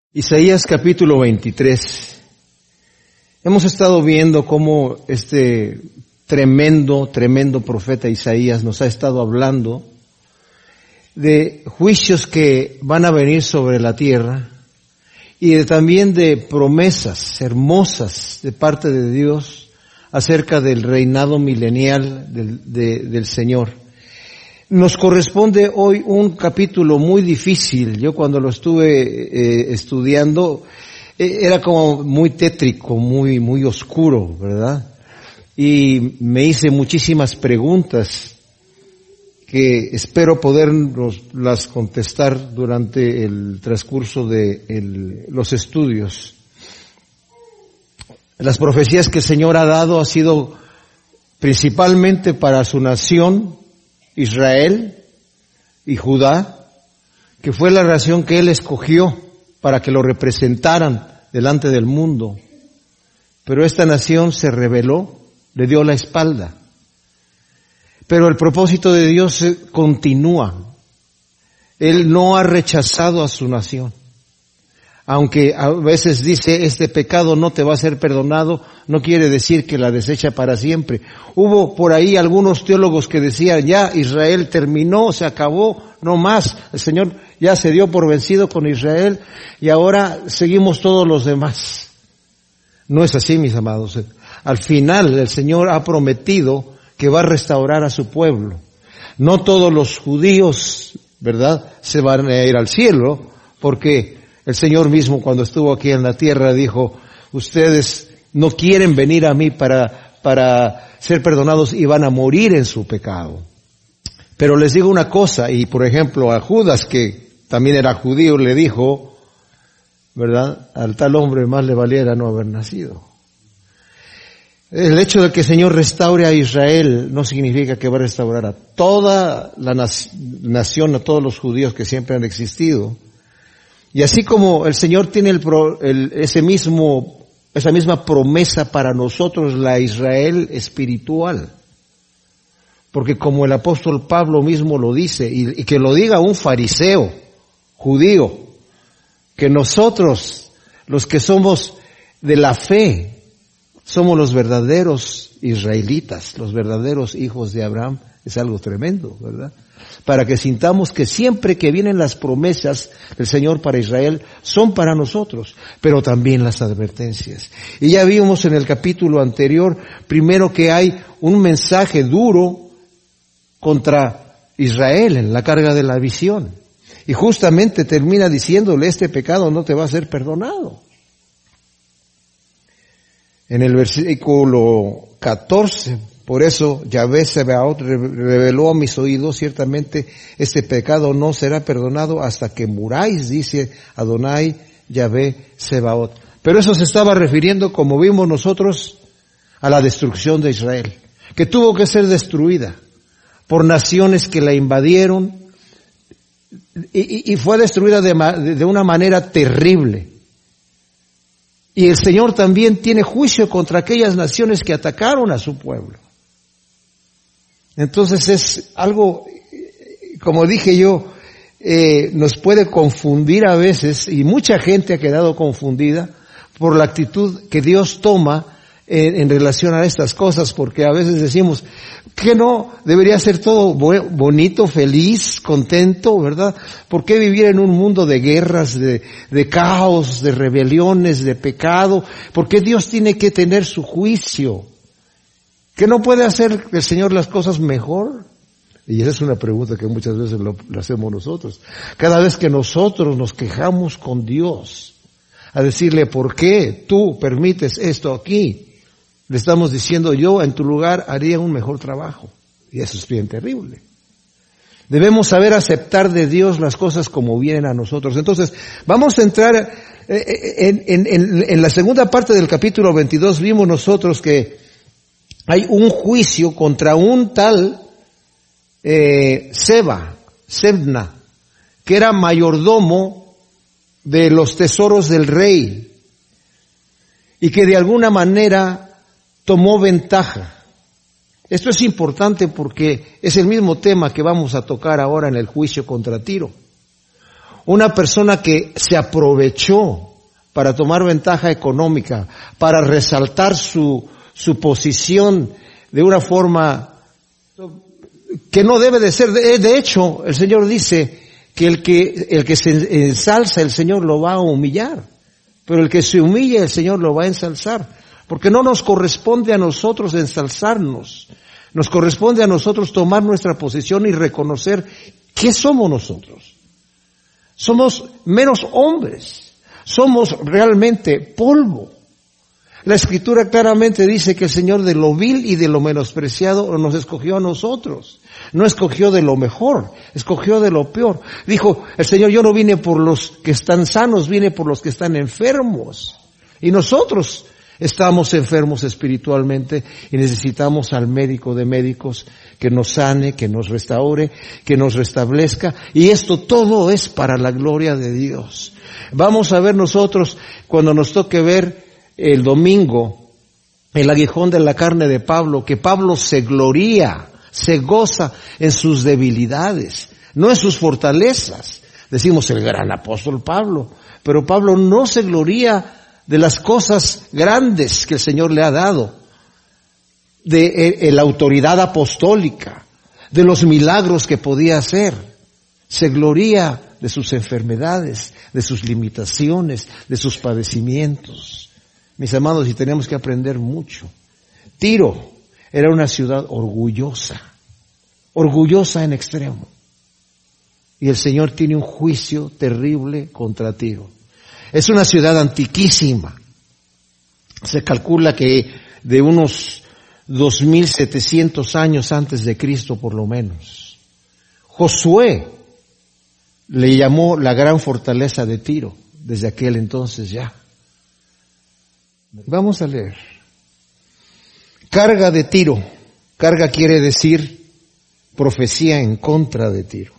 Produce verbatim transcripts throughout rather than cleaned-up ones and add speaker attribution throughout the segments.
Speaker 1: Isaías capítulo veintitrés. Hemos estado viendo cómo este tremendo, tremendo profeta Isaías nos ha estado hablando de juicios que van a venir sobre la tierra y de, también de promesas hermosas de parte de Dios acerca del reinado milenial del, de, del Señor. Nos corresponde hoy un capítulo muy difícil. Yo cuando lo estuve eh, estudiando eh, era como muy tétrico, muy muy oscuro, ¿verdad? Y me hice muchísimas preguntas que espero poderlas contestar durante el transcurso de el, los estudios. Las profecías que el Señor ha dado ha sido principalmente para su nación Israel y Judá, que fue la nación que Él escogió para que lo representaran delante del mundo. Pero esta nación se rebeló, le dio la espalda. Pero el propósito de Dios continúa. Él no ha rechazado a su nación. Aunque a veces dice, este pecado no te va a ser perdonado, no quiere decir que la desecha para siempre. Hubo por ahí algunos teólogos que decían, ya Israel terminó, se acabó, no más. El Señor ya se dio por vencido con Israel y ahora seguimos todos los demás. No es así, mis amados. Al final el Señor ha prometido que va a restaurar a su pueblo. No todos los judíos, ¿verdad?, se van a ir al cielo, porque el Señor mismo cuando estuvo aquí en la tierra dijo, ustedes no quieren venir a mí para, para ser perdonados y van a morir en su pecado. Pero les digo una cosa, y por ejemplo a Judas, que también era judío, le dijo, ¿verdad?, al tal hombre más le valiera no haber nacido. El hecho de que el Señor restaure a Israel no significa que va a restaurar a toda la nación, a todos los judíos que siempre han existido. Y así como el Señor tiene el, el, ese mismo, esa misma promesa para nosotros, la Israel espiritual. Porque como el apóstol Pablo mismo lo dice, y, y que lo diga un fariseo judío, que nosotros, los que somos de la fe, somos los verdaderos israelitas, los verdaderos hijos de Abraham, es algo tremendo, ¿verdad? Para que sintamos que siempre que vienen las promesas del Señor para Israel, son para nosotros, pero también las advertencias. Y ya vimos en el capítulo anterior, primero que hay un mensaje duro contra Israel en la carga de la visión. Y justamente termina diciéndole, este pecado no te va a ser perdonado. En el versículo catorce, por eso Yahvé Sebaot reveló a mis oídos, ciertamente este pecado no será perdonado hasta que muráis, dice Adonai Yahvé Sebaot. Pero eso se estaba refiriendo, como vimos nosotros, a la destrucción de Israel, que tuvo que ser destruida por naciones que la invadieron y, y fue destruida de, de una manera terrible. Y el Señor también tiene juicio contra aquellas naciones que atacaron a su pueblo. Entonces es algo, como dije yo, eh, nos puede confundir a veces, y mucha gente ha quedado confundida por la actitud que Dios toma en, en relación a estas cosas, porque a veces decimos que no, debería ser todo bonito, feliz, contento, ¿verdad? ¿Por qué vivir en un mundo de guerras, de, de caos, de rebeliones, de pecado? ¿Por qué Dios tiene que tener su juicio? ¿Que no puede hacer el Señor las cosas mejor? Y esa es una pregunta que muchas veces lo, lo hacemos nosotros. Cada vez que nosotros nos quejamos con Dios, a decirle, ¿por qué tú permites esto aquí? Le estamos diciendo, yo en tu lugar haría un mejor trabajo. Y eso es bien terrible. Debemos saber aceptar de Dios las cosas como vienen a nosotros. Entonces, vamos a entrar en, en, en, en la segunda parte del capítulo veintidós. Vimos nosotros que hay un juicio contra un tal eh, Seba, Sebna, que era mayordomo de los tesoros del rey y que de alguna manera tomó ventaja. Esto es importante porque es el mismo tema que vamos a tocar ahora en el juicio contra Tiro. una persona que se aprovechó para tomar ventaja económica, para resaltar su, su posición de una forma que no debe de ser. De, de hecho, el Señor dice que el que, el que se ensalza, el Señor lo va a humillar. Pero el que se humilla, el Señor lo va a ensalzar. Porque no nos corresponde a nosotros ensalzarnos. Nos corresponde a nosotros tomar nuestra posición y reconocer qué somos nosotros. Somos meros hombres. Somos realmente polvo. La Escritura claramente dice que el Señor de lo vil y de lo menospreciado nos escogió a nosotros. No escogió de lo mejor, escogió de lo peor. Dijo el Señor, yo no vine por los que están sanos, vine por los que están enfermos. Y nosotros estamos enfermos espiritualmente y necesitamos al médico de médicos que nos sane, que nos restaure, que nos restablezca. Y esto todo es para la gloria de Dios. Vamos a ver nosotros, cuando nos toque ver el domingo, el aguijón de la carne de Pablo, que Pablo se gloría, se goza en sus debilidades, no en sus fortalezas. Decimos el gran apóstol Pablo, pero Pablo no se gloría de las cosas grandes que el Señor le ha dado, de eh, eh, la autoridad apostólica, de los milagros que podía hacer. Se gloría de sus enfermedades, de sus limitaciones, de sus padecimientos. Mis amados, y tenemos que aprender mucho. Tiro era una ciudad orgullosa, orgullosa en extremo. Y el Señor tiene un juicio terrible contra Tiro. Es una ciudad antiquísima. Se calcula que de unos dos mil setecientos años antes de Cristo por lo menos. Josué le llamó la gran fortaleza de Tiro, desde aquel entonces ya. Vamos a leer. Carga de Tiro. Carga quiere decir profecía en contra de Tiro.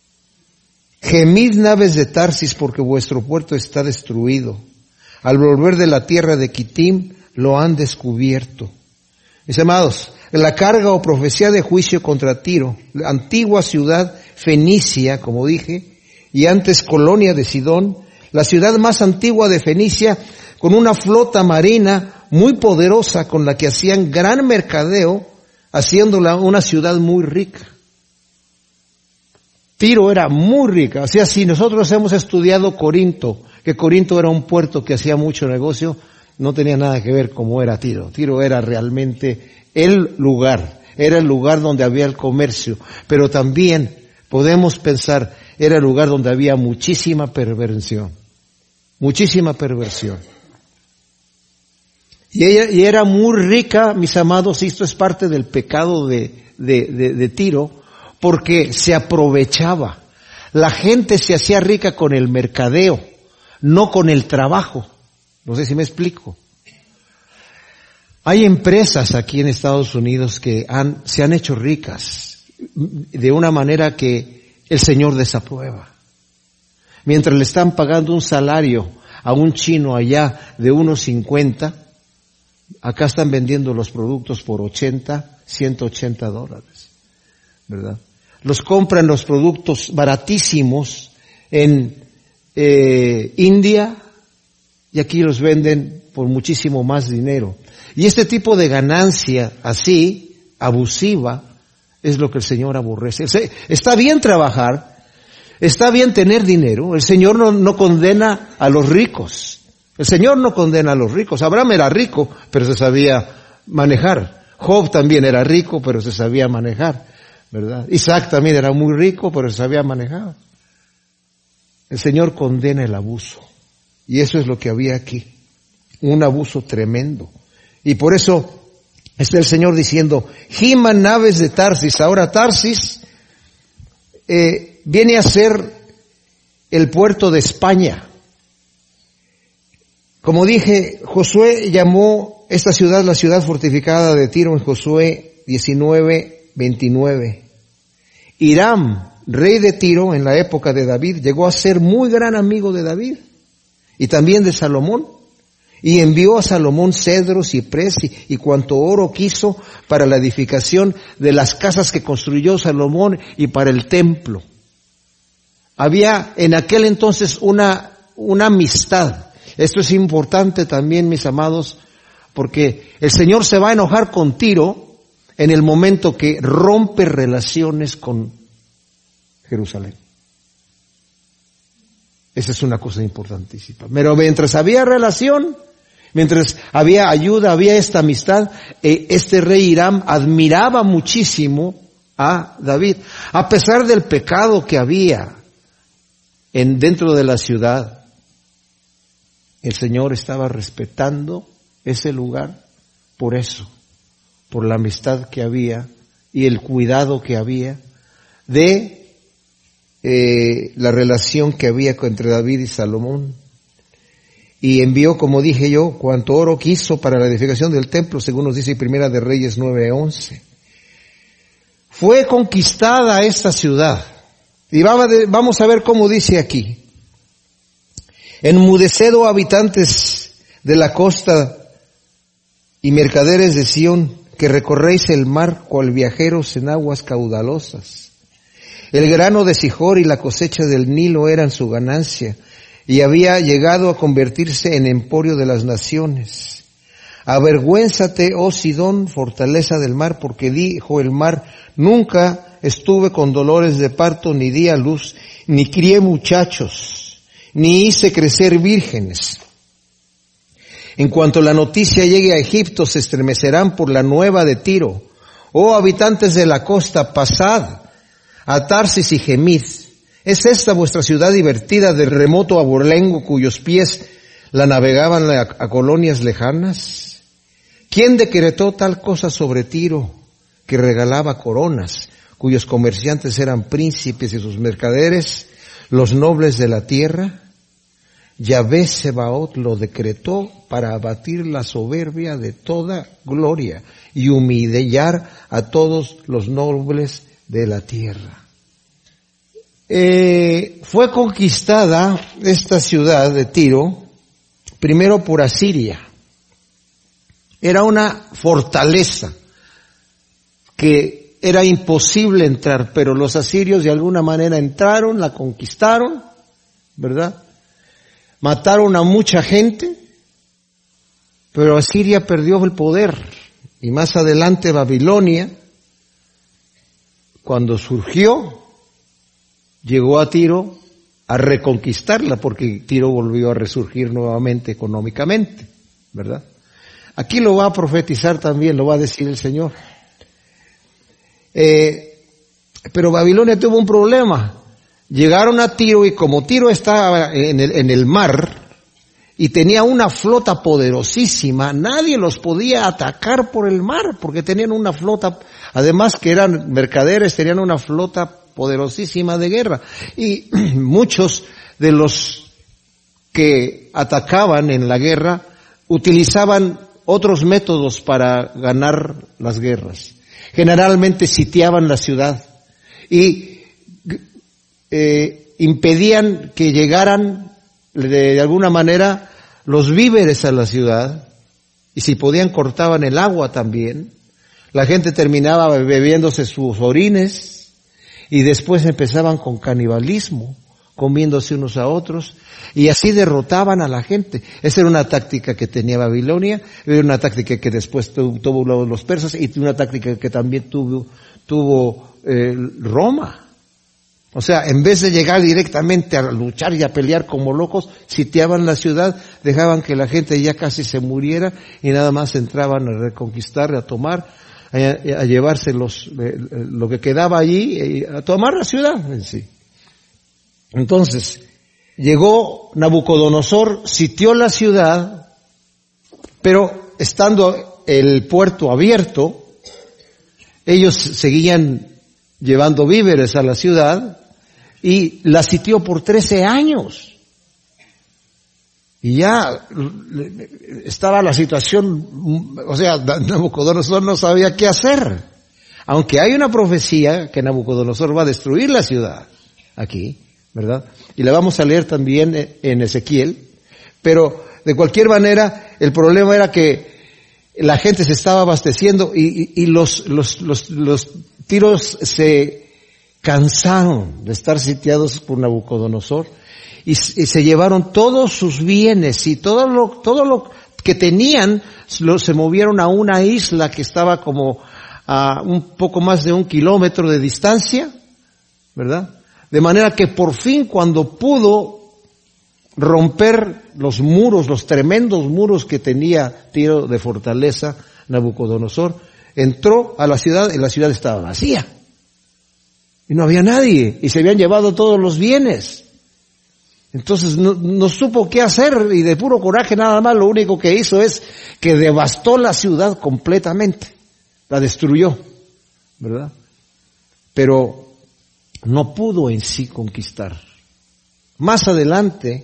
Speaker 1: Gemid naves de Tarsis porque vuestro puerto está destruido. Al volver de la tierra de Quitim lo han descubierto. Mis amados, la carga o profecía de juicio contra Tiro, la antigua ciudad fenicia, como dije, y antes colonia de Sidón, la ciudad más antigua de Fenicia, con una flota marina muy poderosa con la que hacían gran mercadeo, haciéndola una ciudad muy rica. Tiro era muy rica. O sea, si nosotros hemos estudiado Corinto, que Corinto era un puerto que hacía mucho negocio, no tenía nada que ver cómo era Tiro. Tiro era realmente el lugar, era el lugar donde había el comercio, pero también podemos pensar, era el lugar donde había muchísima perversión, muchísima perversión. Y ella, y era muy rica, mis amados, y esto es parte del pecado de, de, de, de Tiro, porque se aprovechaba. La gente se hacía rica con el mercadeo, no con el trabajo. No sé si me explico. Hay empresas aquí en Estados Unidos que han, se han hecho ricas de una manera que el Señor desaprueba. Mientras le están pagando un salario a un chino allá de unos cincuenta, acá están vendiendo los productos por ochenta, ciento ochenta dólares, ¿verdad? Los compran los productos baratísimos en eh, India y aquí los venden por muchísimo más dinero. Y este tipo de ganancia así, abusiva, es lo que el Señor aborrece. Está bien trabajar, está bien tener dinero, el Señor no, no condena a los ricos. El Señor no condena a los ricos. Abraham era rico, pero se sabía manejar. Job también era rico, pero se sabía manejar, ¿verdad? Isaac también era muy rico, pero se sabía manejar. El Señor condena el abuso. Y eso es lo que había aquí. Un abuso tremendo. Y por eso está el Señor diciendo, giman naves de Tarsis. Ahora Tarsis eh, viene a ser el puerto de España. Como dije, Josué llamó esta ciudad la ciudad fortificada de Tiro en Josué diecinueve, veintinueve. Hiram, rey de Tiro en la época de David, llegó a ser muy gran amigo de David y también de Salomón. Y envió a Salomón cedros, ciprés y, y cuanto oro quiso para la edificación de las casas que construyó Salomón y para el templo. había en aquel entonces una, una amistad. Esto es importante también, mis amados, porque el Señor se va a enojar con Tiro en el momento que rompe relaciones con Jerusalén. Esa es una cosa importantísima. Pero mientras había relación, mientras había ayuda, había esta amistad, eh, este rey Hiram admiraba muchísimo a David, a pesar del pecado que había en dentro de la ciudad. El Señor estaba respetando ese lugar por eso, por la amistad que había y el cuidado que había de eh, la relación que había entre David y Salomón. Y envió, como dije yo, cuanto oro quiso para la edificación del templo, según nos dice Primera de Reyes nueve once. Fue conquistada esta ciudad. Y vamos a ver cómo dice aquí. Enmudeced, oh habitantes de la costa y mercaderes de Sión, que recorréis el mar cual viajeros en aguas caudalosas. El grano de Sijor y la cosecha del Nilo eran su ganancia, y había llegado a convertirse en emporio de las naciones. Avergüénzate, oh Sidón, fortaleza del mar, porque dijo el mar, nunca estuve con dolores de parto, ni di a luz, ni crié muchachos, ni hice crecer vírgenes. En cuanto la noticia llegue a Egipto, se estremecerán por la nueva de Tiro. Oh habitantes de la costa, pasad a Tarsis y gemid. ¿Es esta vuestra ciudad divertida del remoto abolengo cuyos pies la navegaban a, a colonias lejanas? ¿Quién decretó tal cosa sobre Tiro, que regalaba coronas, cuyos comerciantes eran príncipes y sus mercaderes, los nobles de la tierra? Yahvé Sebaot lo decretó para abatir la soberbia de toda gloria y humillar a todos los nobles de la tierra. Eh, fue conquistada esta ciudad de Tiro, primero por Asiria. Era una fortaleza que era imposible entrar, pero los asirios de alguna manera entraron, la conquistaron, ¿verdad? Mataron a mucha gente, pero Asiria perdió el poder. Y más adelante Babilonia, cuando surgió, llegó a Tiro a reconquistarla, porque Tiro volvió a resurgir nuevamente económicamente, ¿verdad? Aquí lo va a profetizar también, lo va a decir el Señor. Eh, pero Babilonia tuvo un problema. Llegaron a Tiro y como Tiro estaba en el, en el mar y tenía una flota poderosísima, nadie los podía atacar por el mar porque tenían una flota, además que eran mercaderes, tenían una flota poderosísima de guerra. Y muchos de los que atacaban en la guerra utilizaban otros métodos para ganar las guerras. Generalmente sitiaban la ciudad y Eh, impedían que llegaran de, de alguna manera los víveres a la ciudad, y si podían cortaban el agua también. La gente terminaba bebiéndose sus orines y después empezaban con canibalismo, comiéndose unos a otros, y así derrotaban a la gente. Esa era una táctica que tenía Babilonia, era una táctica que después tuvo, tuvo los persas, y una táctica que también tuvo, tuvo eh, Roma. O sea, en vez de llegar directamente a luchar y a pelear como locos, sitiaban la ciudad, dejaban que la gente ya casi se muriera y nada más entraban a reconquistar, a tomar, a, a llevarse los, lo que quedaba allí, a tomar la ciudad en sí. Entonces, llegó Nabucodonosor, sitió la ciudad, pero estando el puerto abierto, ellos seguían llevando víveres a la ciudad, y la sitió por trece años. Y ya estaba la situación, o sea, Nabucodonosor no sabía qué hacer. Aunque hay una profecía que Nabucodonosor va a destruir la ciudad, aquí, ¿verdad? Y la vamos a leer también en Ezequiel. Pero, de cualquier manera, el problema era que la gente se estaba abasteciendo y, y, y los, los, los, los tiros se cansaron de estar sitiados por Nabucodonosor y, y se llevaron todos sus bienes y todo lo, todo lo que tenían, lo, se movieron a una isla que estaba como a un poco más de un kilómetro de distancia, ¿verdad? De manera que por fin, cuando pudo romper los muros, los tremendos muros que tenía Tiro de fortaleza, Nabucodonosor entró a la ciudad y la ciudad estaba vacía. Y no había nadie, y se habían llevado todos los bienes. Entonces no, no supo qué hacer, y de puro coraje nada más lo único que hizo es que devastó la ciudad completamente. La destruyó, ¿verdad? Pero no pudo en sí conquistar. Más adelante,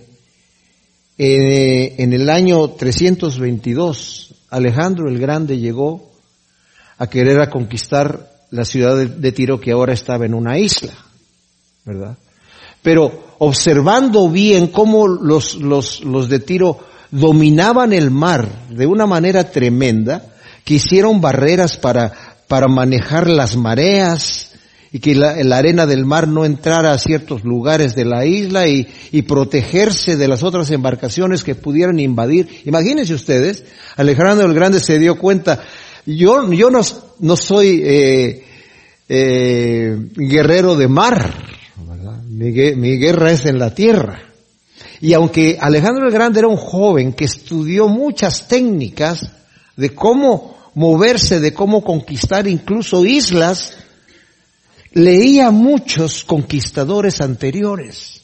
Speaker 1: eh, en el año trescientos veintidós, Alejandro el Grande llegó a querer a conquistar la ciudad de, de Tiro, que ahora estaba en una isla, ¿verdad? Pero observando bien cómo los, los, los de Tiro dominaban el mar de una manera tremenda, que hicieron barreras para, para manejar las mareas y que la, la arena del mar no entrara a ciertos lugares de la isla y, y protegerse de las otras embarcaciones que pudieran invadir. Imagínense ustedes, Alejandro el Grande se dio cuenta. Yo, yo no, no soy eh, eh, guerrero de mar, ¿verdad? Mi, mi guerra es en la tierra. Y aunque Alejandro el Grande era un joven que estudió muchas técnicas de cómo moverse, de cómo conquistar incluso islas, leía muchos conquistadores anteriores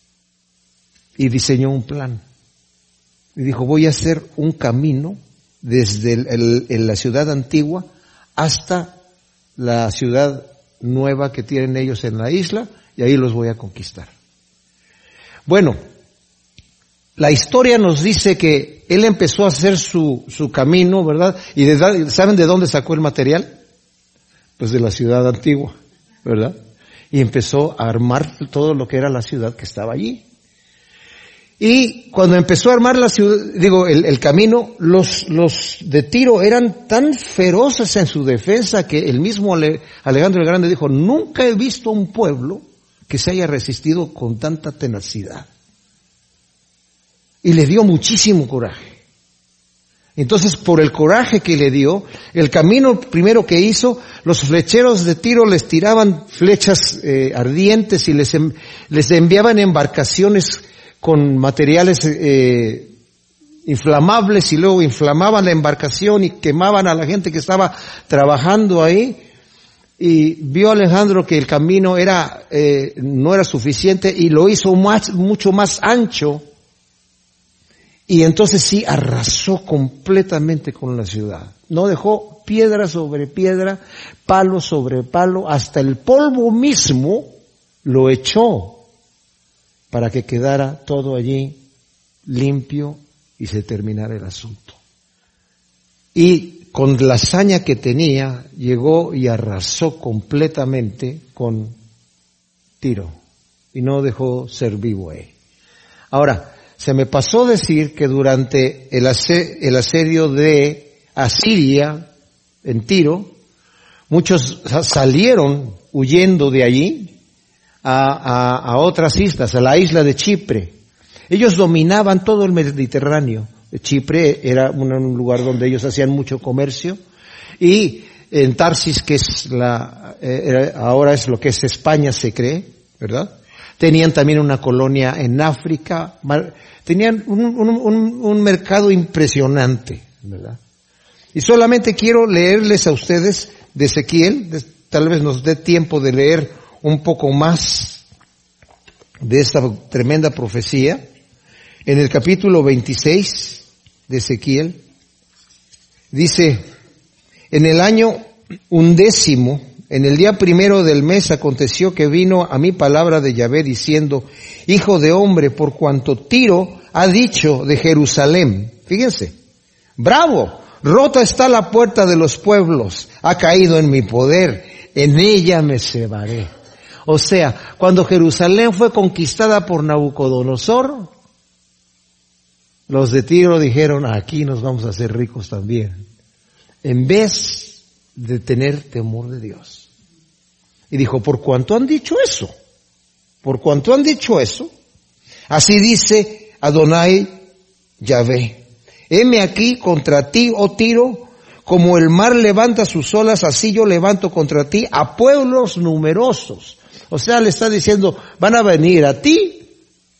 Speaker 1: y diseñó un plan. Y dijo, voy a hacer un camino desde el, el, el, la ciudad antigua hasta la ciudad nueva que tienen ellos en la isla, y ahí los voy a conquistar. Bueno, la historia nos dice que él empezó a hacer su, su camino, ¿verdad? Y de, ¿saben de dónde sacó el material? Pues de la ciudad antigua, ¿verdad? Y empezó a armar todo lo que era la ciudad que estaba allí. Y cuando empezó a armar la ciudad, digo, el, el camino, los, los de Tiro eran tan feroces en su defensa que el mismo Ale, Alejandro el Grande dijo, nunca he visto un pueblo que se haya resistido con tanta tenacidad. Y le dio muchísimo coraje. Entonces, por el coraje que le dio, el camino primero que hizo, los flecheros de Tiro les tiraban flechas eh, ardientes y les, les enviaban embarcaciones con materiales eh, inflamables, y luego inflamaban la embarcación y quemaban a la gente que estaba trabajando ahí. Y vio Alejandro que el camino era eh, no era suficiente y lo hizo más, mucho más ancho. Y entonces sí arrasó completamente con la ciudad. No dejó piedra sobre piedra, palo sobre palo, hasta el polvo mismo lo echó para que quedara todo allí limpio y se terminara el asunto. Y con la hazaña que tenía, llegó y arrasó completamente con Tiro y no dejó ser vivo ahí. Ahora, se me pasó decir que durante el, ase- el asedio de Asiria en Tiro, muchos salieron huyendo de allí a, a, a otras islas, a la isla de Chipre. Ellos dominaban todo el Mediterráneo. Chipre era un, un lugar donde ellos hacían mucho comercio, y en Tarsis, que es la, eh, ahora es lo que es España, se cree, ¿verdad? Tenían también una colonia en África, tenían un, un, un, un mercado impresionante, ¿verdad? Y solamente quiero leerles a ustedes de Ezequiel, de, tal vez nos dé tiempo de leer un poco más de esta tremenda profecía. En el capítulo veintiséis de Ezequiel, dice, en el año undécimo, en el día primero del mes, aconteció que vino a mí palabra de Yahvé diciendo, hijo de hombre, por cuanto Tiro ha dicho de Jerusalén, fíjense, bravo, rota está la puerta de los pueblos, ha caído en mi poder, en ella me cebaré. O sea, cuando Jerusalén fue conquistada por Nabucodonosor, los de Tiro dijeron, aquí nos vamos a hacer ricos también, en vez de tener temor de Dios. Y dijo, por cuanto han dicho eso, por cuanto han dicho eso, así dice Adonai Yahvé, heme aquí contra ti, oh Tiro, como el mar levanta sus olas, así yo levanto contra ti a pueblos numerosos. O sea, le está diciendo, van a venir a ti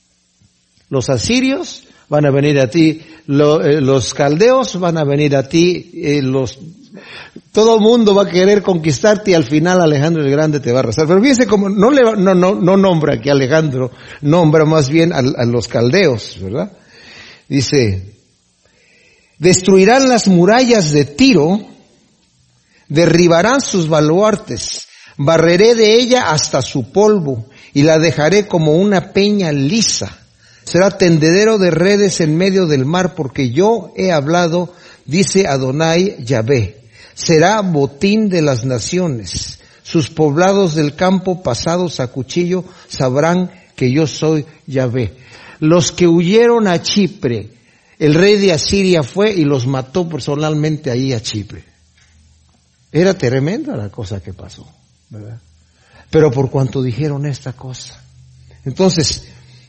Speaker 1: los asirios, van a venir a ti lo, eh, los caldeos, van a venir a ti eh, los... Todo el mundo va a querer conquistarte y al final Alejandro el Grande te va a arrasar. Pero fíjense como no, le, no, no, no nombra aquí a Alejandro, nombra más bien a, a los caldeos, ¿verdad? Dice, destruirán las murallas de Tiro, derribarán sus baluartes, barreré de ella hasta su polvo y la dejaré como una peña lisa. Será tendedero de redes en medio del mar, porque yo he hablado, dice Adonai Yahvé. Será botín de las naciones. Sus poblados del campo pasados a cuchillo sabrán que yo soy Yahvé. Los que huyeron a Chipre, el rey de Asiria fue y los mató personalmente ahí a Chipre. Era tremenda la cosa que pasó, ¿verdad? Pero por cuanto dijeron esta cosa. Entonces,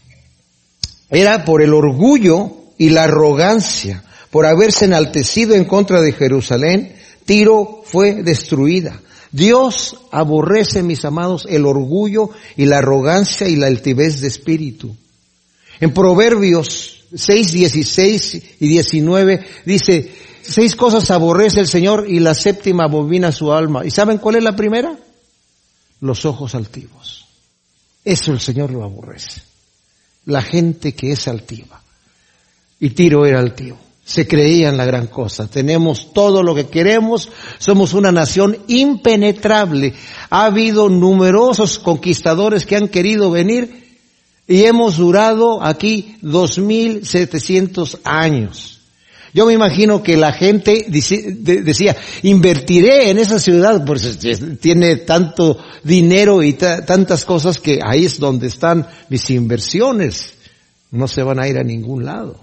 Speaker 1: era por el orgullo y la arrogancia, por haberse enaltecido en contra de Jerusalén, Tiro fue destruida. Dios aborrece, mis amados, el orgullo y la arrogancia y la altivez de espíritu. En Proverbios seis, dieciséis y diecinueve dice, seis cosas aborrece el Señor y la séptima abomina su alma. ¿Y saben cuál es la primera? Los ojos altivos. Eso el Señor lo aborrece. La gente que es altiva. Y Tiro era altivo. Se creían la gran cosa. Tenemos todo lo que queremos. Somos una nación impenetrable. Ha habido numerosos conquistadores que han querido venir y hemos durado aquí dos mil setecientos años. Yo me imagino que la gente decía, invertiré en esa ciudad, pues tiene tanto dinero y t- tantas cosas que ahí es donde están mis inversiones. No se van a ir a ningún lado.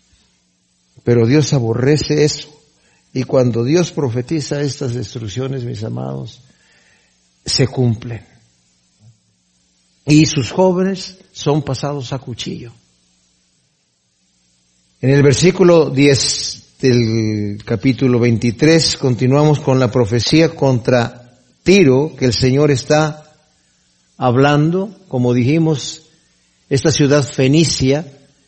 Speaker 1: Pero Dios aborrece eso. Y cuando Dios profetiza estas destrucciones, mis amados, se cumplen. Y sus jóvenes son pasados a cuchillo. En el versículo diez del capítulo veintitrés continuamos con la profecía contra Tiro, que el Señor está hablando, como dijimos, esta ciudad fenicia,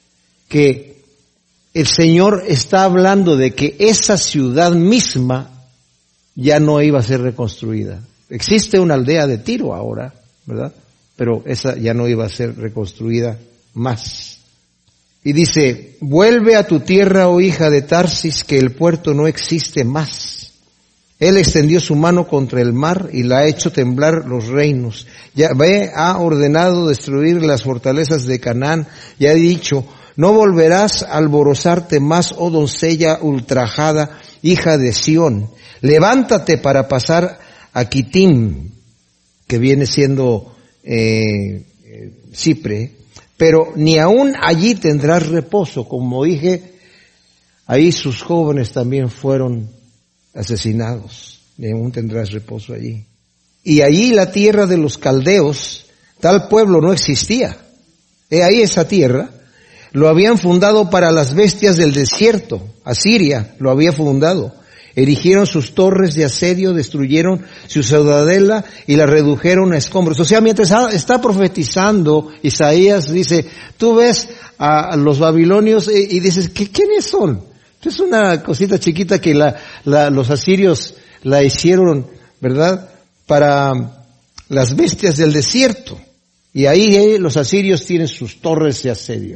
Speaker 1: que el Señor está hablando de que esa ciudad misma ya no iba a ser reconstruida. Existe una aldea de Tiro ahora, ¿verdad? Pero esa ya no iba a ser reconstruida más. Y dice, vuelve a tu tierra, oh hija de Tarsis, que el puerto no existe más. Él extendió su mano contra el mar y la ha hecho temblar los reinos. Yahvé ha ordenado destruir las fortalezas de Canaán y ha dicho, no volverás a alborozarte más, oh doncella ultrajada, hija de Sión. Levántate para pasar a Quitim, que viene siendo eh, Chipre, pero ni aún allí tendrás reposo. Como dije, ahí sus jóvenes también fueron asesinados, ni aún tendrás reposo allí. Y allí la tierra de los caldeos, tal pueblo no existía. He ahí esa tierra, lo habían fundado para las bestias del desierto. Asiria lo había fundado. Erigieron sus torres de asedio, destruyeron su ciudadela y la redujeron a escombros. O sea, mientras está profetizando, Isaías dice, tú ves a los babilonios y, y dices, ¿qué, ¿quiénes son? Es una cosita chiquita que la, la, los asirios la hicieron, ¿verdad? Para las bestias del desierto. Y ahí eh, los asirios tienen sus torres de asedio.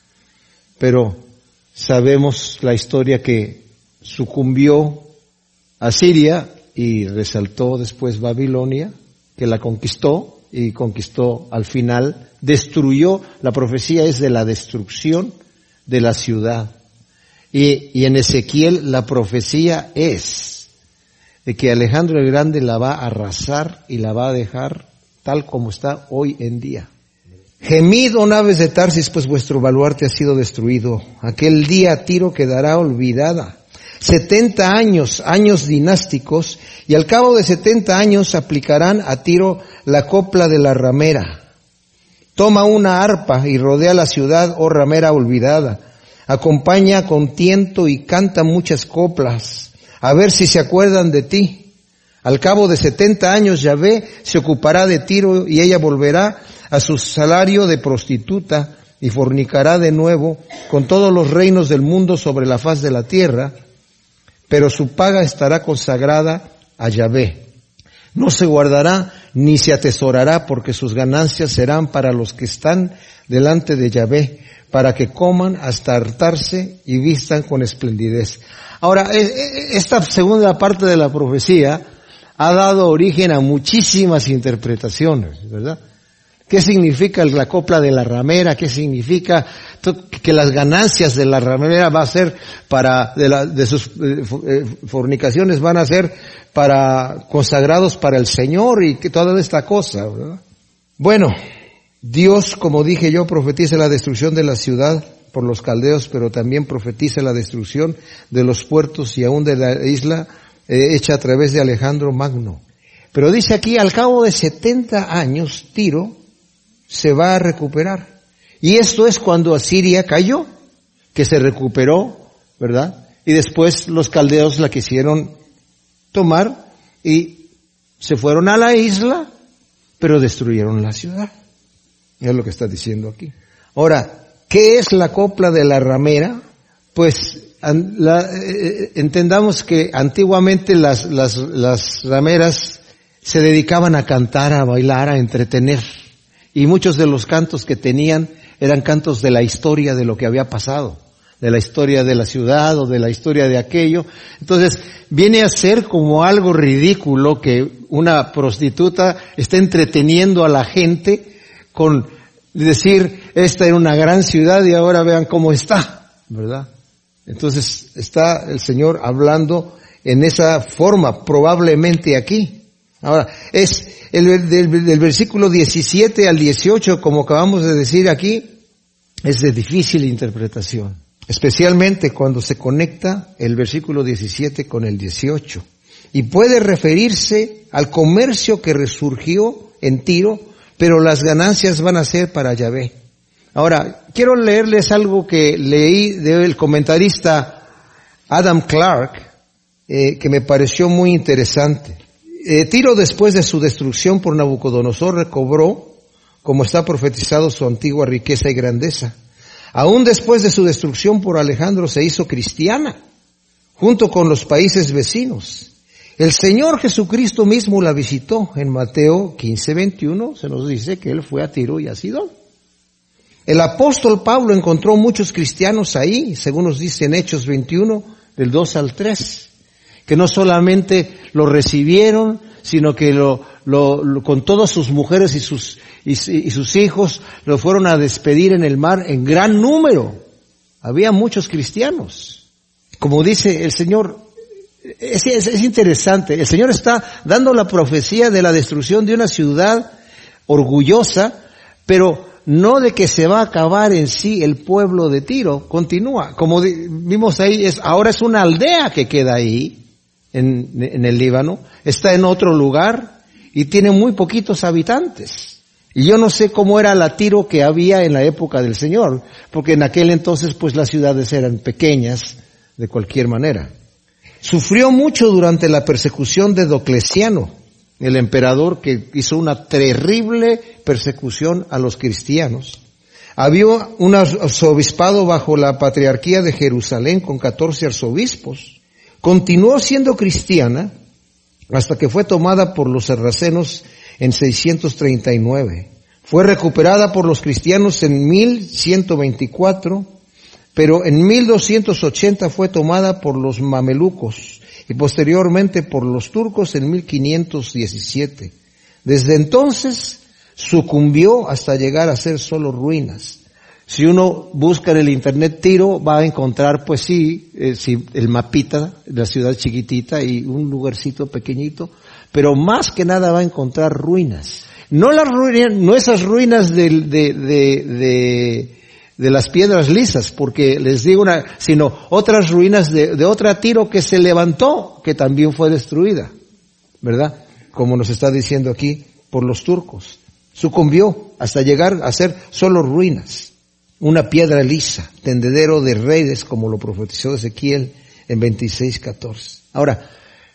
Speaker 1: Pero sabemos la historia que sucumbió Asiria y resaltó después Babilonia, que la conquistó y conquistó al final, destruyó, la profecía es de la destrucción de la ciudad. Y, y en Ezequiel la profecía es de que Alejandro el Grande la va a arrasar y la va a dejar tal como está hoy en día. Gemid, oh naves de Tarsis, pues vuestro baluarte ha sido destruido. Aquel día Tiro quedará olvidada. Setenta años, años dinásticos, y al cabo de setenta años aplicarán a Tiro la copla de la ramera. Toma una arpa y rodea la ciudad, oh ramera olvidada. Acompaña con tiento y canta muchas coplas, a ver si se acuerdan de ti. Al cabo de setenta años Yahvé se ocupará de Tiro y ella volverá a su salario de prostituta y fornicará de nuevo con todos los reinos del mundo sobre la faz de la tierra, pero su paga estará consagrada a Yahvé. No se guardará ni se atesorará, porque sus ganancias serán para los que están delante de Yahvé, para que coman hasta hartarse y vistan con esplendidez. Ahora, esta segunda parte de la profecía ha dado origen a muchísimas interpretaciones, ¿verdad? ¿Qué significa la copla de la ramera? ¿Qué significa que las ganancias de la ramera va a ser para, de, la, de sus eh, fornicaciones van a ser para, consagrados para el Señor y que toda esta cosa, ¿verdad? Bueno, Dios, como dije yo, profetiza la destrucción de la ciudad por los caldeos, pero también profetiza la destrucción de los puertos y aún de la isla eh, hecha a través de Alejandro Magno. Pero dice aquí, al cabo de setenta años, Tiro se va a recuperar. Y esto es cuando Asiria cayó, que se recuperó, ¿verdad? Y después los caldeos la quisieron tomar y se fueron a la isla, pero destruyeron la ciudad. Es lo que está diciendo aquí. Ahora, ¿qué es la copla de la ramera? Pues la, eh, entendamos que antiguamente las, las, las rameras se dedicaban a cantar, a bailar, a entretener. Y muchos de los cantos que tenían eran cantos de la historia de lo que había pasado, de la historia de la ciudad o de la historia de aquello. Entonces, viene a ser como algo ridículo que una prostituta esté entreteniendo a la gente con decir, esta era una gran ciudad y ahora vean cómo está, ¿verdad? Entonces, está el Señor hablando en esa forma, probablemente aquí. Ahora, es el del, del versículo diecisiete al dieciocho, como acabamos de decir aquí, es de difícil interpretación, especialmente cuando se conecta el versículo diecisiete con el dieciocho. Y puede referirse al comercio que resurgió en Tiro, pero las ganancias van a ser para Yahvé. Ahora, quiero leerles algo que leí del comentarista Adam Clark, eh, que me pareció muy interesante. Eh, Tiro, después de su destrucción por Nabucodonosor, recobró, como está profetizado, su antigua riqueza y grandeza. Aún después de su destrucción por Alejandro, se hizo cristiana, junto con los países vecinos. El Señor Jesucristo mismo la visitó. En Mateo quince veintiuno se nos dice que Él fue a Tiro y a Sidón. El apóstol Pablo encontró muchos cristianos ahí, según nos dice en Hechos veintiuno, del dos al tres. Que no solamente lo recibieron, sino que lo, lo, lo con todas sus mujeres y sus, y, y sus hijos lo fueron a despedir en el mar en gran número. Había muchos cristianos. Como dice el Señor, es, es, es interesante, el Señor está dando la profecía de la destrucción de una ciudad orgullosa, pero no de que se va a acabar en sí el pueblo de Tiro. Continúa, como vimos ahí, es, ahora es una aldea que queda ahí, En, en el Líbano, está en otro lugar y tiene muy poquitos habitantes. Y yo no sé cómo era la Tiro que había en la época del Señor, porque en aquel entonces pues las ciudades eran pequeñas de cualquier manera. Sufrió mucho durante la persecución de Diocleciano, el emperador que hizo una terrible persecución a los cristianos. Había un arzobispado bajo la patriarquía de Jerusalén con catorce arzobispos. Continuó siendo cristiana hasta que fue tomada por los sarracenos en seiscientos treinta y nueve. Fue recuperada por los cristianos en mil ciento veinticuatro, pero en mil doscientos ochenta fue tomada por los mamelucos y posteriormente por los turcos en mil quinientos diecisiete. Desde entonces sucumbió hasta llegar a ser solo ruinas. Si uno busca en el internet Tiro, va a encontrar, pues sí, eh, sí, el mapita, la ciudad chiquitita y un lugarcito pequeñito, pero más que nada va a encontrar ruinas. No las ruinas, no esas ruinas de, de, de, de, de las piedras lisas, porque les digo una, sino otras ruinas de, de otra Tiro que se levantó, que también fue destruida, ¿verdad? Como nos está diciendo aquí por los turcos. Sucumbió hasta llegar a ser solo ruinas, una piedra lisa, tendedero de redes, como lo profetizó Ezequiel en veintiséis catorce. Ahora,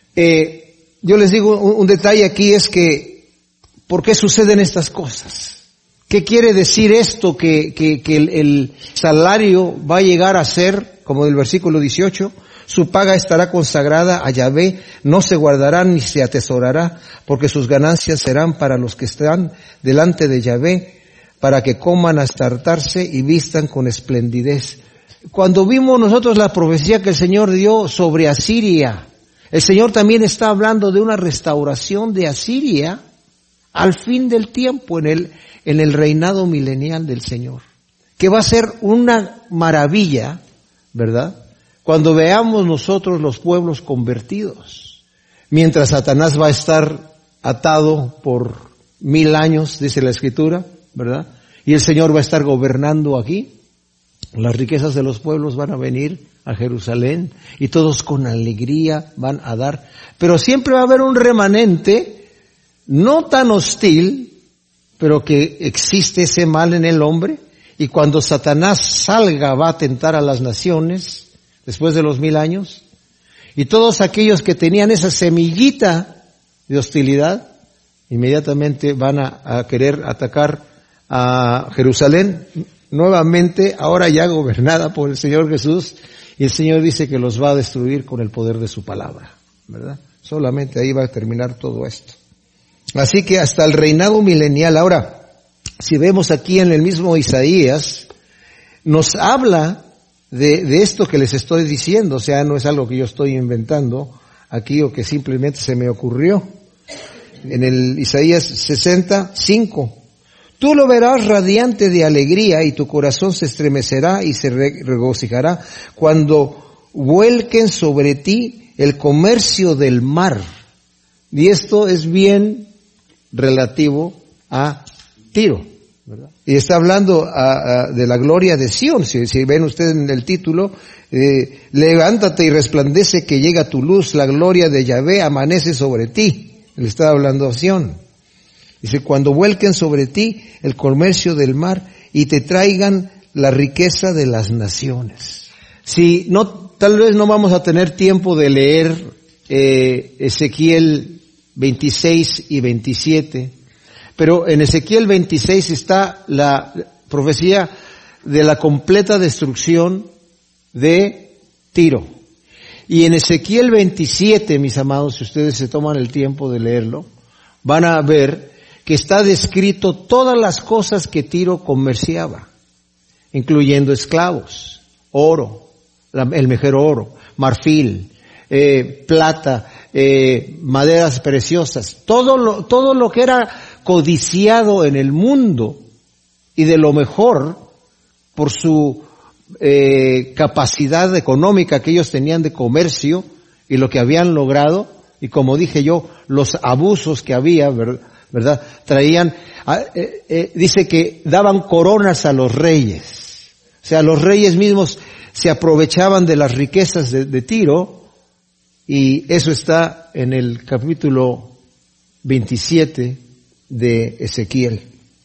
Speaker 1: eh, yo les digo un, un detalle aquí es que, ¿por qué suceden estas cosas? ¿Qué quiere decir esto? Que, que, que el, el salario va a llegar a ser, como del versículo dieciocho, su paga estará consagrada a Yahvé, no se guardará ni se atesorará, porque sus ganancias serán para los que están delante de Yahvé, para que coman hasta hartarse y vistan con esplendidez. Cuando vimos nosotros la profecía que el Señor dio sobre Asiria, el Señor también está hablando de una restauración de Asiria al fin del tiempo, en el, en el reinado milenial del Señor, que va a ser una maravilla, ¿verdad?, cuando veamos nosotros los pueblos convertidos, mientras Satanás va a estar atado por mil años, dice la Escritura, ¿verdad? Y el Señor va a estar gobernando aquí. Las riquezas de los pueblos van a venir a Jerusalén y todos con alegría van a dar. Pero siempre va a haber un remanente, no tan hostil, pero que existe ese mal en el hombre. Y cuando Satanás salga va a tentar a las naciones después de los mil años, y todos aquellos que tenían esa semillita de hostilidad, inmediatamente van a, a querer atacar a Jerusalén, nuevamente, ahora ya gobernada por el Señor Jesús, y el Señor dice que los va a destruir con el poder de su palabra, ¿verdad? Solamente ahí va a terminar todo esto. Así que hasta el reinado milenial. Ahora, si vemos aquí en el mismo Isaías, nos habla De, de esto que les estoy diciendo, o sea, no es algo que yo estoy inventando aquí o que simplemente se me ocurrió. En el Isaías sesenta, cinco, tú lo verás radiante de alegría y tu corazón se estremecerá y se regocijará cuando vuelquen sobre ti el comercio del mar. Y esto es bien relativo a Tiro, ¿verdad? Y está hablando a, a, de la gloria de Sión. Si, si ven ustedes en el título, eh, levántate y resplandece que llega tu luz, la gloria de Yahvé amanece sobre ti. Él está hablando a Sión. Dice, cuando vuelquen sobre ti el comercio del mar y te traigan la riqueza de las naciones. Si no, tal vez no vamos a tener tiempo de leer eh, Ezequiel veintiséis y veintisiete, pero en Ezequiel veintiséis está la profecía de la completa destrucción de Tiro. Y en Ezequiel veintisiete, mis amados, si ustedes se toman el tiempo de leerlo, van a ver que está descrito todas las cosas que Tiro comerciaba, incluyendo esclavos, oro, la, el mejor oro, marfil, eh, plata, eh, maderas preciosas, todo lo, todo lo que era codiciado en el mundo y de lo mejor por su eh, capacidad económica que ellos tenían de comercio y lo que habían logrado, y como dije yo, los abusos que había, ¿verdad? Traían, eh, eh, dice que daban coronas a los reyes, o sea, los reyes mismos se aprovechaban de las riquezas de, de Tiro, y eso está en el capítulo veintisiete de Ezequiel.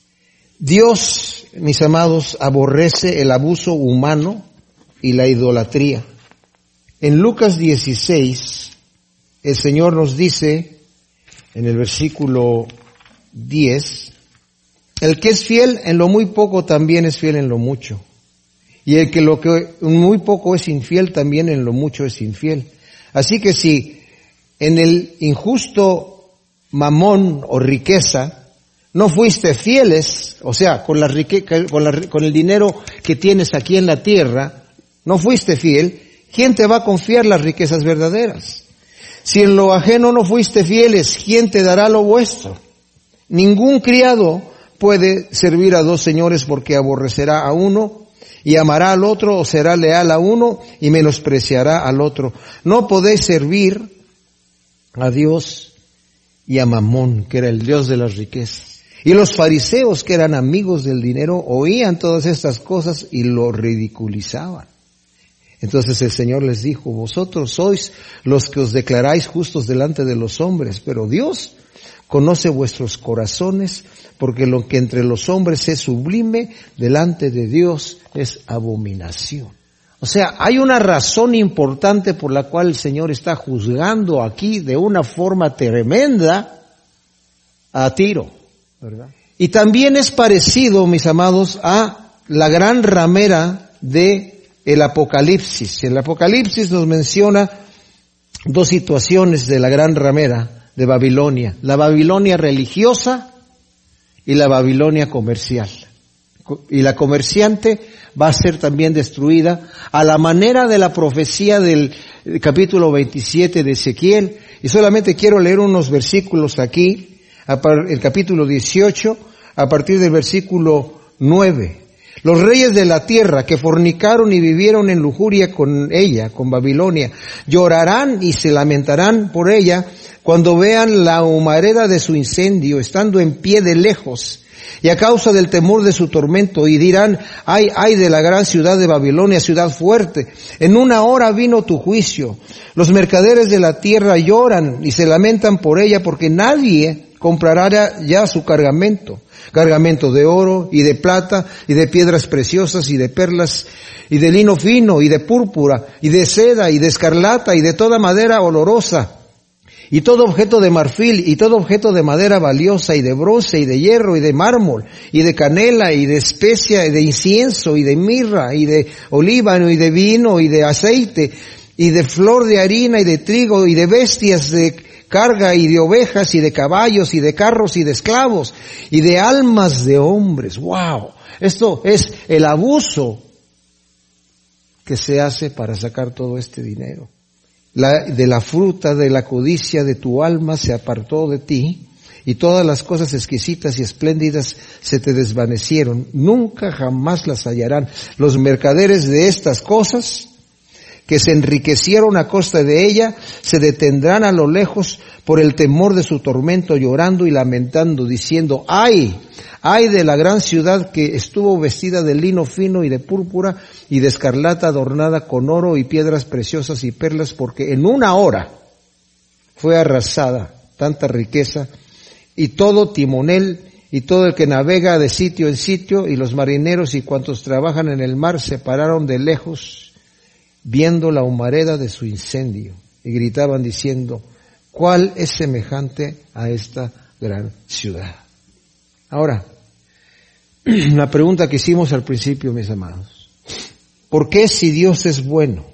Speaker 1: Dios, mis amados, aborrece el abuso humano y la idolatría. En Lucas dieciséis, el Señor nos dice, en el versículo diez, el que es fiel en lo muy poco también es fiel en lo mucho. Y el que lo que muy poco es infiel también en lo mucho es infiel. Así que si en el injusto mamón o riqueza no fuiste fieles, o sea, con la riqueza, con, la, con el dinero que tienes aquí en la tierra, no fuiste fiel, ¿quién te va a confiar las riquezas verdaderas? Si en lo ajeno no fuiste fieles, ¿quién te dará lo vuestro? Ningún criado puede servir a dos señores, porque aborrecerá a uno y amará al otro, o será leal a uno y menospreciará al otro. No podéis servir a Dios y a Mamón, que era el Dios de las riquezas. Y los fariseos, que eran amigos del dinero, oían todas estas cosas y lo ridiculizaban. Entonces el Señor les dijo, vosotros sois los que os declaráis justos delante de los hombres, pero Dios conoce vuestros corazones, porque lo que entre los hombres es sublime, delante de Dios es abominación. O sea, hay una razón importante por la cual el Señor está juzgando aquí de una forma tremenda a Tiro, ¿verdad? Y también es parecido, mis amados, a la gran ramera de el Apocalipsis. El Apocalipsis nos menciona dos situaciones de la gran ramera de Babilonia: la Babilonia religiosa y la Babilonia comercial. Y la comerciante va a ser también destruida a la manera de la profecía del capítulo veintisiete de Ezequiel. Y solamente quiero leer unos versículos aquí, el capítulo dieciocho, a partir del versículo nueve. Los reyes de la tierra que fornicaron y vivieron en lujuria con ella, con Babilonia, llorarán y se lamentarán por ella cuando vean la humareda de su incendio, estando en pie de lejos, y a causa del temor de su tormento, y dirán: ay, ay de la gran ciudad de Babilonia, ciudad fuerte, en una hora vino tu juicio. Los mercaderes de la tierra lloran y se lamentan por ella, porque nadie comprará ya su cargamento, cargamento de oro y de plata y de piedras preciosas y de perlas y de lino fino y de púrpura y de seda y de escarlata y de toda madera olorosa, y todo objeto de marfil, y todo objeto de madera valiosa, y de bronce, y de hierro, y de mármol, y de canela, y de especia, y de incienso, y de mirra, y de olíbano, y de vino, y de aceite, y de flor de harina, y de trigo, y de bestias de carga, y de ovejas, y de caballos, y de carros, y de esclavos, y de almas de hombres. ¡Wow! Esto es el abuso que se hace para sacar todo este dinero. La, de la fruta de la codicia de tu alma se apartó de ti, y todas las cosas exquisitas y espléndidas se te desvanecieron. Nunca jamás las hallarán. Los mercaderes de estas cosas, que se enriquecieron a costa de ella, se detendrán a lo lejos por el temor de su tormento, llorando y lamentando, diciendo: ay, ay de la gran ciudad que estuvo vestida de lino fino y de púrpura y de escarlata, adornada con oro y piedras preciosas y perlas, porque en una hora fue arrasada tanta riqueza, y todo timonel y todo el que navega de sitio en sitio, y los marineros y cuantos trabajan en el mar se pararon de lejos, viendo la humareda de su incendio, y gritaban diciendo: ¿cuál es semejante a esta gran ciudad? Ahora, la pregunta que hicimos al principio, mis amados: ¿por qué, si Dios es bueno,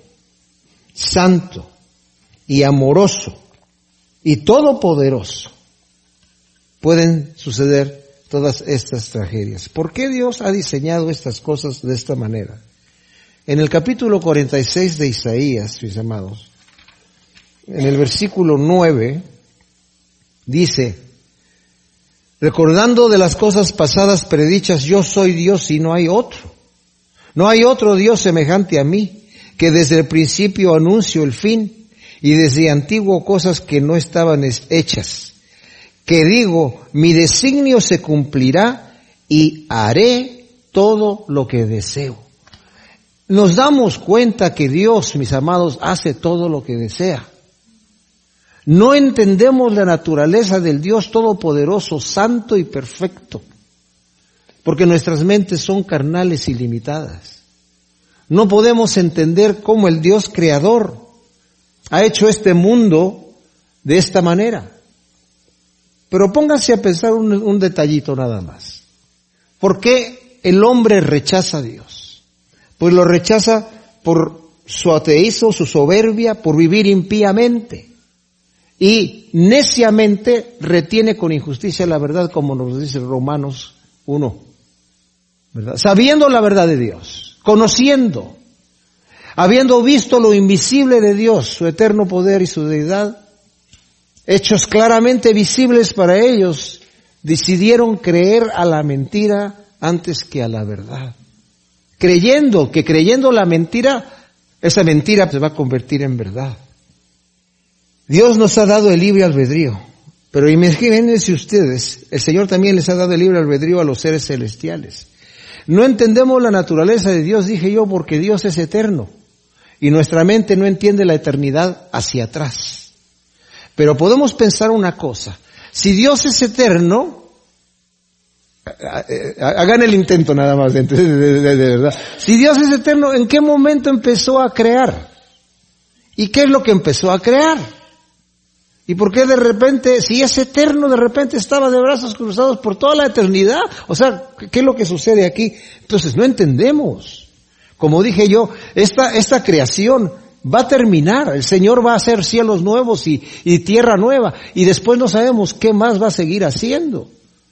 Speaker 1: santo y amoroso y todopoderoso, pueden suceder todas estas tragedias? ¿Por qué Dios ha diseñado estas cosas de esta manera? En el capítulo cuarenta y seis de Isaías, mis amados, en el versículo nueve, dice: recordando de las cosas pasadas predichas, yo soy Dios y no hay otro. No hay otro Dios semejante a mí, que desde el principio anuncio el fin, y desde antiguo cosas que no estaban hechas. Que digo, mi designio se cumplirá y haré todo lo que deseo. Nos damos cuenta que Dios, mis amados, hace todo lo que desea. No entendemos la naturaleza del Dios todopoderoso, santo y perfecto, porque nuestras mentes son carnales y limitadas. No podemos entender cómo el Dios creador ha hecho este mundo de esta manera. Pero pónganse a pensar un, un detallito nada más. ¿Por qué el hombre rechaza a Dios? Pues lo rechaza por su ateísmo, su soberbia, por vivir impíamente. Y neciamente retiene con injusticia la verdad, como nos dice Romanos uno, ¿verdad? Sabiendo la verdad de Dios, conociendo, habiendo visto lo invisible de Dios, su eterno poder y su deidad, hechos claramente visibles para ellos, decidieron creer a la mentira antes que a la verdad. Creyendo que creyendo la mentira, esa mentira se va a convertir en verdad. Dios nos ha dado el libre albedrío, pero imagínense ustedes, el Señor también les ha dado el libre albedrío a los seres celestiales. No entendemos la naturaleza de Dios, dije yo, porque Dios es eterno y nuestra mente no entiende la eternidad hacia atrás. Pero podemos pensar una cosa: Si Dios es eterno, hagan el intento nada más, de, de, de, de, de verdad. Si Dios es eterno, ¿en qué momento empezó a crear? ¿Y qué es lo que empezó a crear? ¿Y por qué de repente, si es eterno, de repente estaba de brazos cruzados por toda la eternidad? O sea, ¿qué es lo que sucede aquí? Entonces no entendemos. Como dije yo, esta, esta creación va a terminar. El Señor va a hacer cielos nuevos y, y tierra nueva. Y después no sabemos qué más va a seguir haciendo.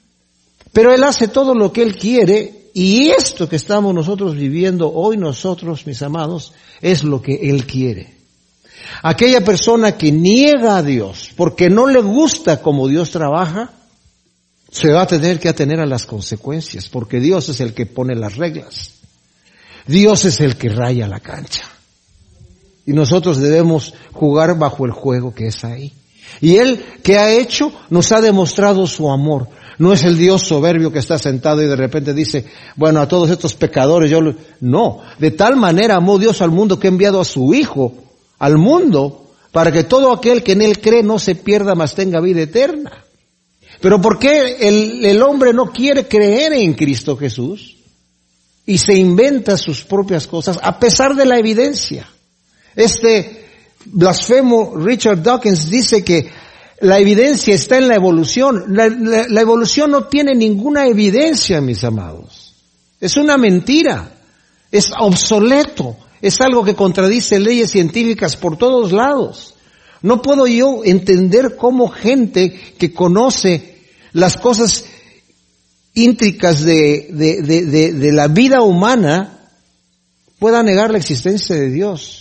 Speaker 1: Pero Él hace todo lo que Él quiere. Y esto que estamos nosotros viviendo hoy nosotros, mis amados, es lo que Él quiere. Aquella persona que niega a Dios porque no le gusta cómo Dios trabaja, se va a tener que atener a las consecuencias, porque Dios es el que pone las reglas. Dios es el que raya la cancha. Y nosotros debemos jugar bajo el juego que es ahí. Y Él, ¿qué ha hecho? Nos ha demostrado su amor. No es el Dios soberbio que está sentado y de repente dice, bueno, a todos estos pecadores yo... Lo... No, de tal manera amó Dios al mundo que ha enviado a su Hijo al mundo para que todo aquel que en Él cree no se pierda, mas tenga vida eterna. Pero ¿por qué el, el hombre no quiere creer en Cristo Jesús? Y se inventa sus propias cosas a pesar de la evidencia. Este blasfemo Richard Dawkins dice que la evidencia está en la evolución. La, la, la evolución no tiene ninguna evidencia, mis amados. Es una mentira. Es obsoleto. Es algo que contradice leyes científicas por todos lados. No puedo yo entender cómo gente que conoce las cosas íntricas de, de, de, de, de la vida humana pueda negar la existencia de Dios.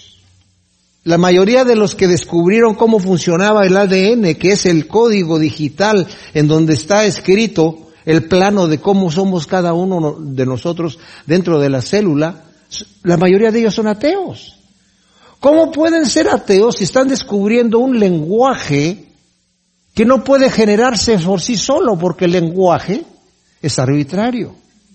Speaker 1: La mayoría de los que descubrieron cómo funcionaba el A D N, que es el código digital en donde está escrito el plano de cómo somos cada uno de nosotros dentro de la célula, la mayoría de ellos son ateos. ¿Cómo pueden ser ateos si están descubriendo un lenguaje que no puede generarse por sí solo, porque el lenguaje es arbitrario?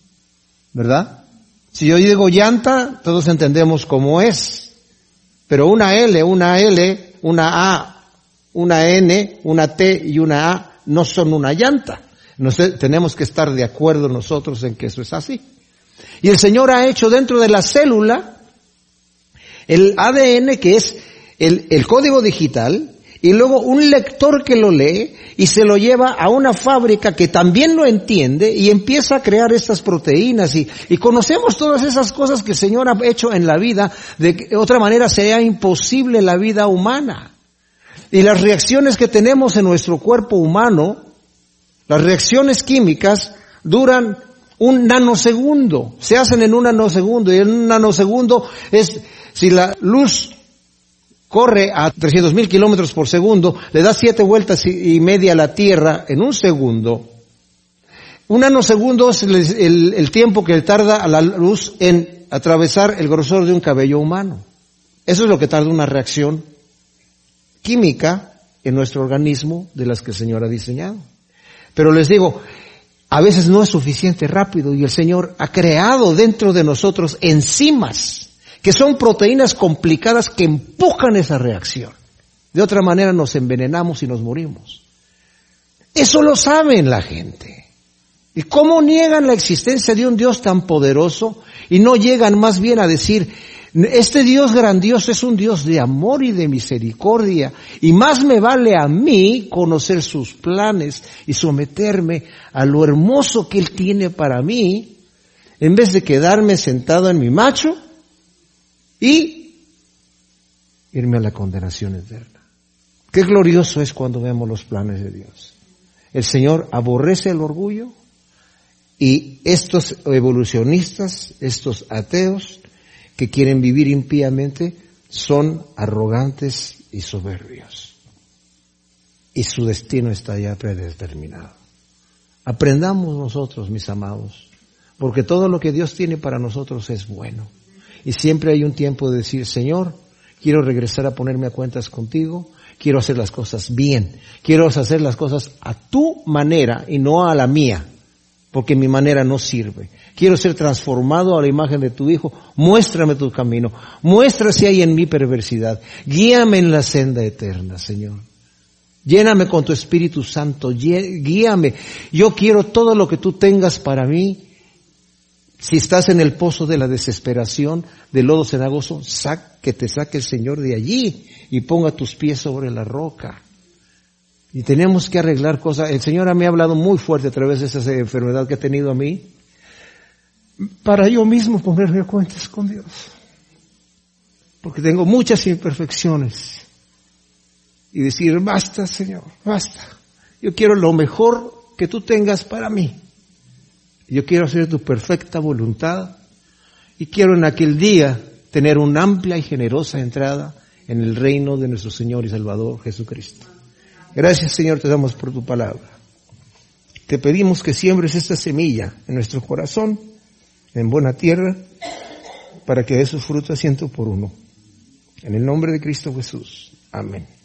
Speaker 1: ¿Verdad? Si yo digo llanta, todos entendemos cómo es. Pero una L, una L, una A, una N, una T y una A no son una llanta. Nos, tenemos que estar de acuerdo nosotros en que eso es así. Y el Señor ha hecho dentro de la célula el A D N, que es el, el código digital, y luego un lector que lo lee y se lo lleva a una fábrica que también lo entiende y empieza a crear estas proteínas y, y conocemos todas esas cosas que el Señor ha hecho en la vida. De otra manera sería imposible la vida humana. Y las reacciones que tenemos en nuestro cuerpo humano, las reacciones químicas, duran un nanosegundo, se hacen en un nanosegundo, y en un nanosegundo es, si la luz corre a trescientos mil kilómetros por segundo, le da siete vueltas y media a la Tierra en un segundo. Un nanosegundo es el, el, el tiempo que tarda a la luz en atravesar el grosor de un cabello humano. Eso es lo que tarda una reacción química en nuestro organismo de las que el Señor ha diseñado. Pero les digo, a veces no es suficiente rápido y el Señor ha creado dentro de nosotros enzimas que son proteínas complicadas que empujan esa reacción. De otra manera nos envenenamos y nos morimos. Eso lo saben la gente. ¿Y cómo niegan la existencia de un Dios tan poderoso y no llegan más bien a decir, este Dios grandioso es un Dios de amor y de misericordia, y más me vale a mí conocer sus planes y someterme a lo hermoso que Él tiene para mí, en vez de quedarme sentado en mi macho y irme a la condenación eterna? Qué glorioso es cuando vemos los planes de Dios. El Señor aborrece el orgullo y estos evolucionistas, estos ateos que quieren vivir impíamente, son arrogantes y soberbios. Y su destino está ya predeterminado. Aprendamos nosotros, mis amados, porque todo lo que Dios tiene para nosotros es bueno. Y siempre hay un tiempo de decir, Señor, quiero regresar a ponerme a cuentas contigo, quiero hacer las cosas bien, quiero hacer las cosas a tu manera y no a la mía, porque mi manera no sirve. Quiero ser transformado a la imagen de tu Hijo, muéstrame tu camino, muestra si hay en mí perversidad, guíame en la senda eterna, Señor. Lléname con tu Espíritu Santo, guíame. Yo quiero todo lo que tú tengas para mí. Si estás en el pozo de la desesperación, del lodo cenagoso, sac, que te saque el Señor de allí y ponga tus pies sobre la roca. Y tenemos que arreglar cosas. El Señor a mí ha hablado muy fuerte a través de esa enfermedad que ha tenido a mí, para yo mismo ponerme a cuentas con Dios. Porque tengo muchas imperfecciones. Y decir, basta, Señor, basta. Yo quiero lo mejor que tú tengas para mí. Yo quiero hacer tu perfecta voluntad y quiero en aquel día tener una amplia y generosa entrada en el reino de nuestro Señor y Salvador Jesucristo. Gracias, Señor, te damos por tu palabra. Te pedimos que siembres esta semilla en nuestro corazón, en buena tierra, para que dé sus frutos ciento por uno. En el nombre de Cristo Jesús. Amén.